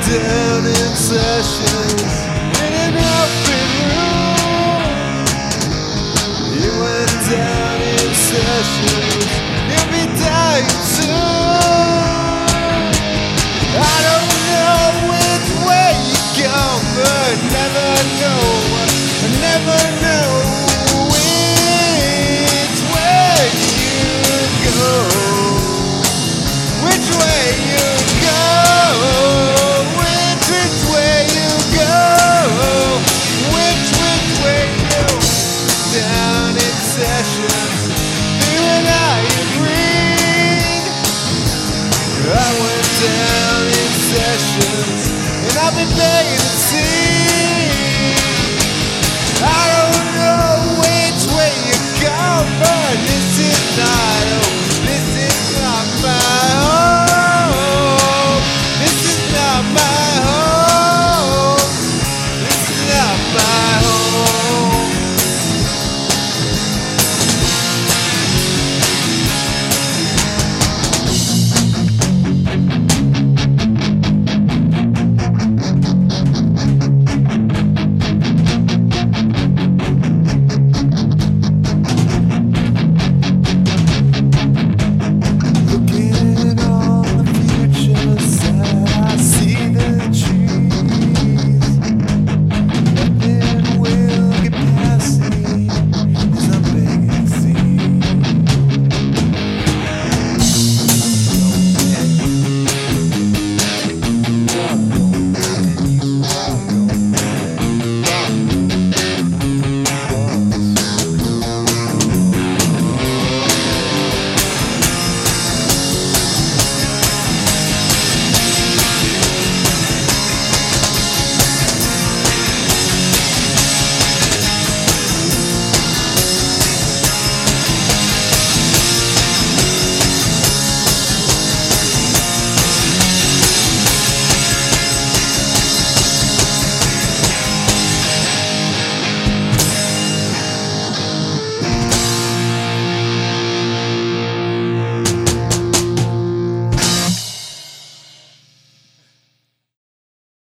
down in sessions in an open room. You went down in sessions, you'll be dying soon. I don't know which way you go, but never know which way you go. Which way you go? Which way you go? Which way you down in sessions? You and I agreed. I went down in sessions, and I've been playing to see. I don't